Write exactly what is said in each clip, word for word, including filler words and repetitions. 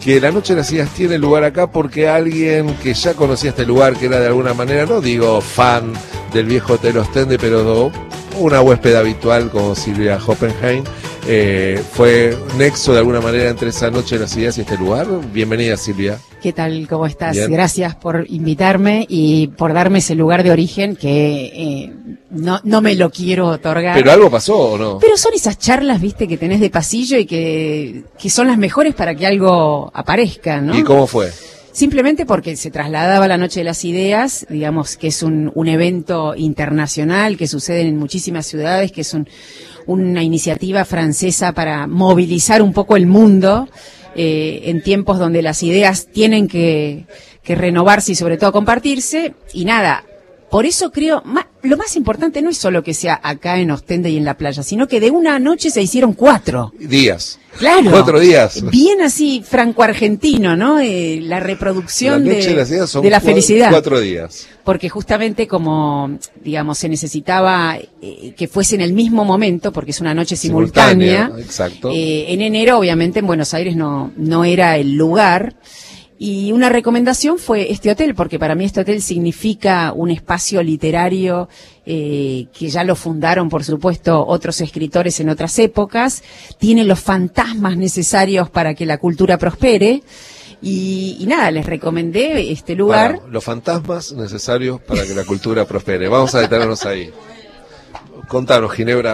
que la Noche de las Ideas tiene lugar acá porque alguien que ya conocía este lugar, que era de alguna manera, no digo fan del viejo Hotel Ostende, pero una huésped habitual como Silvia Hoppenheim, eh, fue nexo de alguna manera entre esa Noche de las Ideas y este lugar. Bienvenida, Silvia. ¿Qué tal? ¿Cómo estás? Bien. Gracias por invitarme y por darme ese lugar de origen que eh, no, no me lo quiero otorgar. ¿Pero algo pasó o no? Pero son esas charlas, viste, que tenés de pasillo y que, que son las mejores para que algo aparezca, ¿no? ¿Y cómo fue? Simplemente porque se trasladaba la Noche de las Ideas, digamos que es un, un evento internacional que sucede en muchísimas ciudades, que es un, una iniciativa francesa para movilizar un poco el mundo eh, en tiempos donde las ideas tienen que, que renovarse y sobre todo compartirse. Y nada, por eso creo, ma, lo más importante no es solo que sea acá en Ostende y en la playa, sino que de una noche se hicieron cuatro. Días. Claro. Cuatro días. Bien así, franco-argentino, ¿no? Eh, la reproducción la noche de, de, las ideas son de la felicidad. Cuatro días. Porque justamente como, digamos, se necesitaba eh, que fuese en el mismo momento, porque es una noche simultánea. Simultánea, exacto. Eh, en enero, obviamente, en Buenos Aires no, no era el lugar. Y una recomendación fue este hotel, porque para mí este hotel significa un espacio literario eh, que ya lo fundaron, por supuesto, otros escritores en otras épocas. Tiene los fantasmas necesarios para que la cultura prospere. Y, y nada, les recomendé este lugar. Para, los fantasmas necesarios para que la cultura prospere. Vamos a detenernos ahí. Contanos, Ginebra.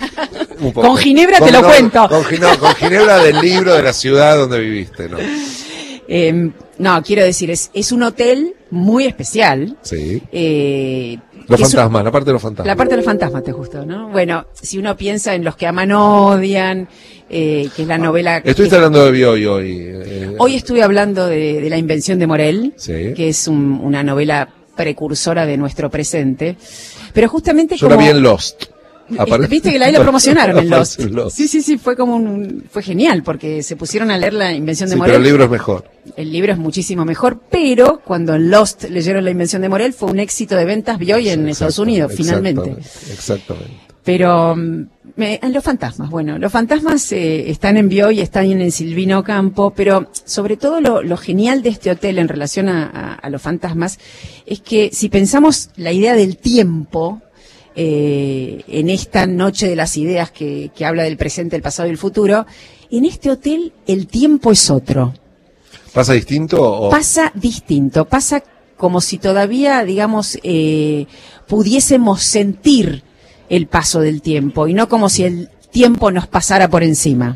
Un poco. Con Ginebra con, te lo no, cuento. Con, no, con Ginebra del libro de la ciudad donde viviste, ¿no? Eh, no, quiero decir, es, es un hotel muy especial. Sí. Eh, los fantasmas, un, la parte de los fantasmas. La parte de los fantasmas, te gustó, ¿no? Bueno, si uno piensa en Los que aman odian, eh, que es la novela... Estuviste que, hablando de Bioy hoy. Eh, hoy estuve hablando de, de La invención de Morel, sí. que es un, una novela precursora de nuestro presente. Pero justamente Yo como... la vi en Lost. Apare... Viste que la, ahí lo promocionaron en Lost. Lost. Sí, sí, sí, fue como un, fue genial porque se pusieron a leer La invención de sí, Morel. Pero el libro es mejor. El libro es muchísimo mejor, pero cuando en Lost leyeron La invención de Morel fue un éxito de ventas Bioy en sí, Estados Unidos, finalmente. Exactamente. Pero me, en Los fantasmas, bueno, los fantasmas eh, están en Bioy, están en el Silvino Campo, pero sobre todo lo, lo genial de este hotel en relación a, a, a los fantasmas es que si pensamos la idea del tiempo, Eh, en esta noche de las ideas que, que habla del presente, el pasado y el futuro, en este hotel el tiempo es otro. ¿Pasa distinto? O... Pasa distinto, pasa como si todavía, digamos, eh, pudiésemos sentir el paso del tiempo y no como si el tiempo nos pasara por encima.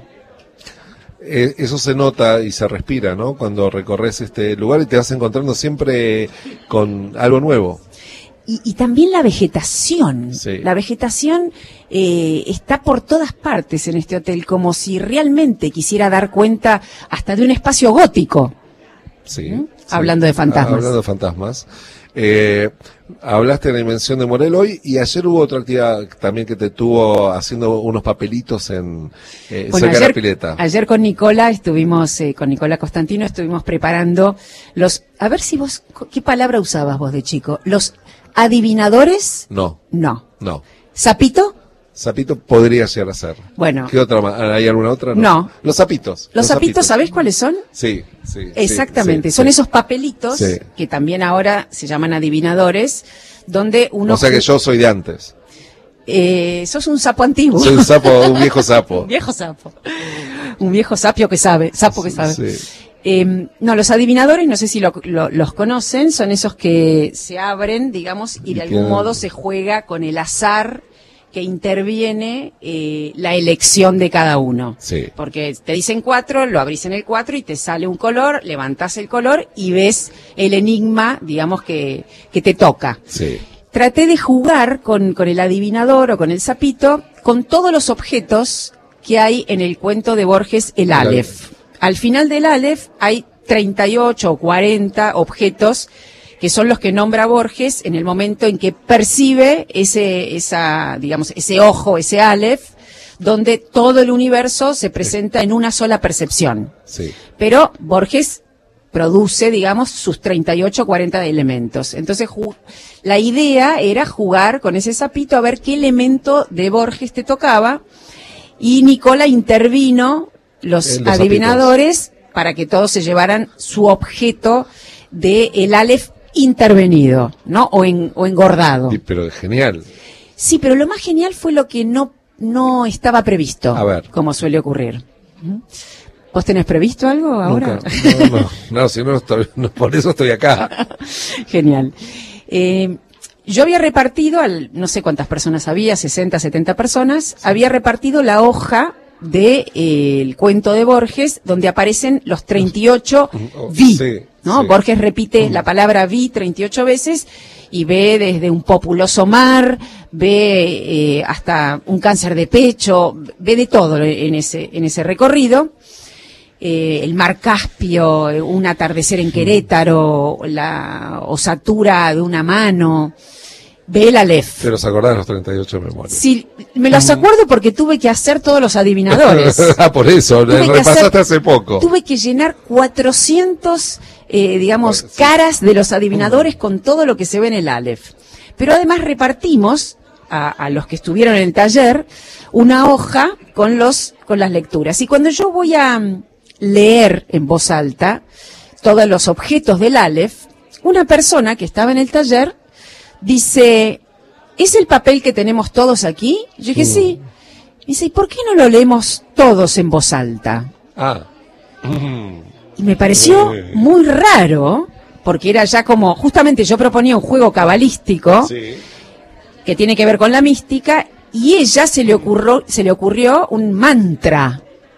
Eh, eso se nota y se respira, ¿no? Cuando recorres este lugar y te vas encontrando siempre con algo nuevo. Y, y también la vegetación. Sí. La vegetación eh, está por todas partes en este hotel, como si realmente quisiera dar cuenta hasta de un espacio gótico. Sí. ¿Mm? sí. Hablando de fantasmas. Hablando de fantasmas. Eh, hablaste de La invención de Morel hoy y ayer hubo otra actividad también que te tuvo haciendo unos papelitos en eh, bueno, cerca ayer, de la pileta. Ayer con Nicola estuvimos, eh, con Nicola Costantino, estuvimos preparando los, a ver si vos, ¿qué palabra usabas vos de chico? Los adivinadores. No. No. No. ¿Sapito? Sapito podría llegar a ser. Bueno. ¿Qué otra más? ¿Hay alguna otra? No. No. Los sapitos. Los, los sapitos, ¿sabés cuáles son? Sí, sí. Exactamente. Sí, son sí. esos papelitos sí. que también ahora se llaman adivinadores, donde uno... O sea que yo soy de antes. Eh, sos un sapo antiguo. Soy un sapo, un viejo sapo. Un viejo sapo. Un viejo sapio que sabe, sapo que sabe. Sí. Eh, no, los adivinadores, no sé si lo, lo, los conocen, son esos que se abren, digamos, y de algún modo se juega con el azar que interviene eh, la elección de cada uno. Sí. Porque te dicen cuatro, lo abrís en el cuatro y te sale un color, levantás el color y ves el enigma, digamos, que, que te toca. Sí. Traté de jugar con, con el adivinador o con el sapito, con todos los objetos que hay en el cuento de Borges, El Aleph. Al final del Aleph hay treinta y ocho o cuarenta objetos que son los que nombra Borges en el momento en que percibe ese, esa, digamos, ese ojo, ese Aleph, donde todo el universo se presenta en una sola percepción. Sí. Pero Borges produce, digamos, sus treinta y ocho o cuarenta elementos. Entonces, la idea era jugar con ese sapito a ver qué elemento de Borges te tocaba, y Nicola intervino los, los adivinadores para que todos se llevaran su objeto de el Aleph intervenido, ¿no? O, en, o engordado. Sí, pero es genial. Sí, pero lo más genial fue lo que no, no estaba previsto, A ver. como suele ocurrir. ¿Vos tenés previsto algo ahora? Nunca. No, no, no, si no, estoy, no, por eso estoy acá. Genial. Eh, yo había repartido, al, no sé cuántas personas había, sesenta, setenta personas, había repartido la hoja de eh, el cuento de Borges, donde aparecen los treinta y ocho vi, Sí, ¿no? sí. Borges repite la palabra vi treinta y ocho veces y ve desde un populoso mar, ve eh, hasta un cáncer de pecho, ve de todo en ese, en ese recorrido. Eh, el mar Caspio, eh, un atardecer en Querétaro, la osatura de una mano, ve el Aleph. Te los acordás de los treinta y ocho memorias. Sí, me los acuerdo porque tuve que hacer todos los adivinadores. Ah, por eso, Tuve que repasaste hacer- hace poco. Tuve que llenar cuatrocientos, eh, digamos, Bueno, sí. caras de los adivinadores con todo lo que se ve en el Aleph. Pero además repartimos a, a los que estuvieron en el taller una hoja con los con las lecturas. Y cuando yo voy a mm, leer en voz alta todos los objetos del Aleph, una persona que estaba en el taller dice, ¿es el papel que tenemos todos aquí? Yo dije, sí. Dice, ¿y por qué no lo leemos todos en voz alta? Ah. Y me pareció Sí. muy raro, porque era ya como, justamente yo proponía un juego cabalístico Sí. que tiene que ver con la mística, y ella se le ocurrió, se le ocurrió un mantra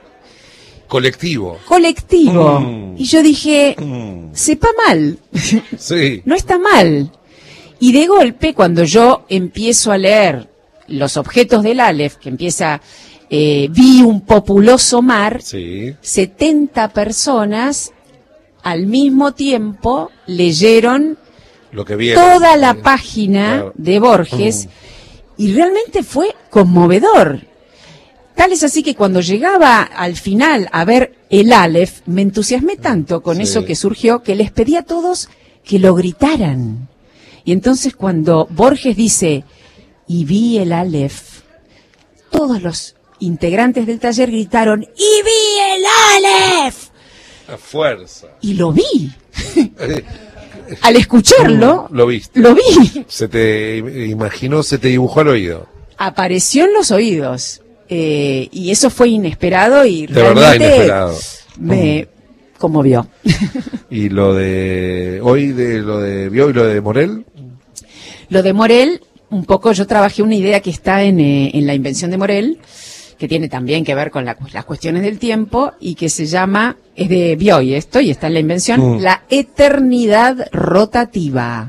Colectivo. colectivo. Mm. Y yo dije, Mm. sepa mal, Sí. no está mal. Y de golpe, cuando yo empiezo a leer los objetos del Aleph, que empieza, eh, vi un populoso mar, Sí. setenta personas al mismo tiempo leyeron Lo que viene. toda la página Claro. de Borges y realmente fue conmovedor. Tal es así que cuando llegaba al final a ver el Aleph, me entusiasmé tanto con Sí. eso que surgió que les pedí a todos que lo gritaran. Y entonces cuando Borges dice, y vi el Aleph, todos los integrantes del taller gritaron, ¡y vi el Aleph! A fuerza. Y lo vi. Eh, Al escucharlo, Lo viste. lo vi. Se te imaginó, se te dibujó al oído. Apareció en los oídos. Eh, y eso fue inesperado y De verdad realmente inesperado. me conmovió. Y lo de hoy, de lo de Bio y lo de Morel. Lo de Morel, un poco yo trabajé una idea que está en, eh, en la invención de Morel, que tiene también que ver con la- las cuestiones del tiempo y que se llama, es de Bioy esto, y está en la invención, Mm. la eternidad rotativa.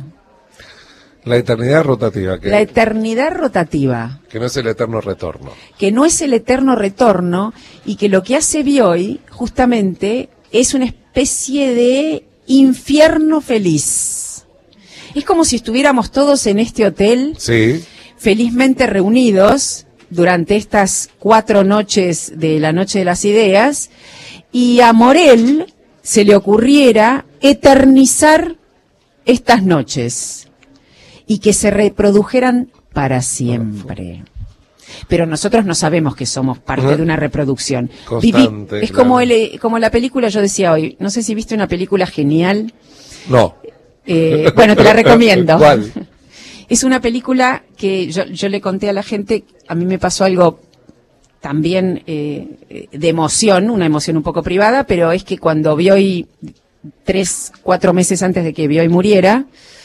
La eternidad rotativa, que, La eternidad rotativa, que no es el eterno retorno. que no es el eterno retorno y que lo que hace Bioy justamente es una especie de infierno feliz. Es como si estuviéramos todos en este hotel, Sí. felizmente reunidos durante estas cuatro noches de la Noche de las Ideas, y a Morel se le ocurriera eternizar estas noches y que se reprodujeran para siempre. Pero nosotros no sabemos que somos parte Ajá. de una reproducción. Constante, es claro. como, el, como la película, yo decía hoy, no sé si viste una película genial, No. eh, bueno, te la recomiendo. ¿Cuál? Es una película que yo, yo le conté a la gente, a mí me pasó algo también eh, de emoción, una emoción un poco privada, pero es que cuando Bioy, tres, cuatro meses antes de que Bioy muriera,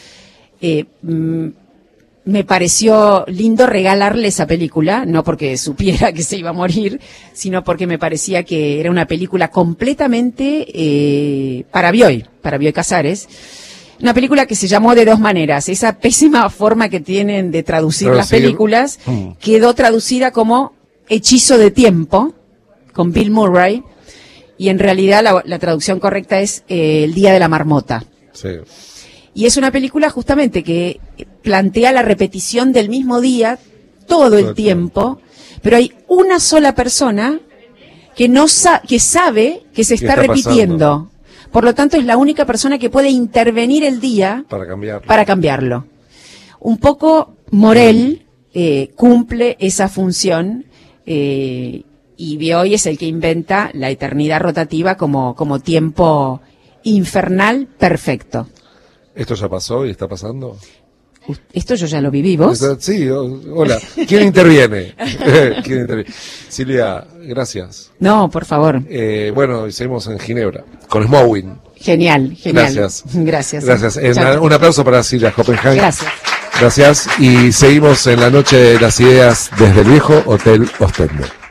eh, mm, me pareció lindo regalarle esa película, no porque supiera que se iba a morir, sino porque me parecía que era una película completamente eh, para Bioy, para Bioy Casares. Una película que se llamó de dos maneras. Esa pésima forma que tienen de traducir las Traducir. películas Mm. quedó traducida como Hechizo de Tiempo, con Bill Murray, y en realidad la, la traducción correcta es eh, El Día de la Marmota. Sí. Y es una película justamente que plantea la repetición del mismo día todo el Todo el tiempo, pero hay una sola persona que no sa- que sabe que se ¿Qué está, está repitiendo. pasando? Por lo tanto, es la única persona que puede intervenir el día Para cambiarlo. para cambiarlo. Un poco Morel eh, cumple esa función eh, y Bioy es el que inventa la eternidad rotativa como, como tiempo infernal perfecto. ¿Esto ya pasó y está pasando? Esto yo ya lo viví, ¿vos? Sí, hola. ¿Quién interviene? ¿Quién interviene? Silvia, gracias. No, por favor. Eh, bueno, seguimos en Ginebra, con Smowin. Genial, genial. Gracias. Gracias. Gracias. En, un aplauso para Silvia Hoppenheim. Gracias. Gracias. Y seguimos en la noche de las ideas desde el viejo Hotel Ostende.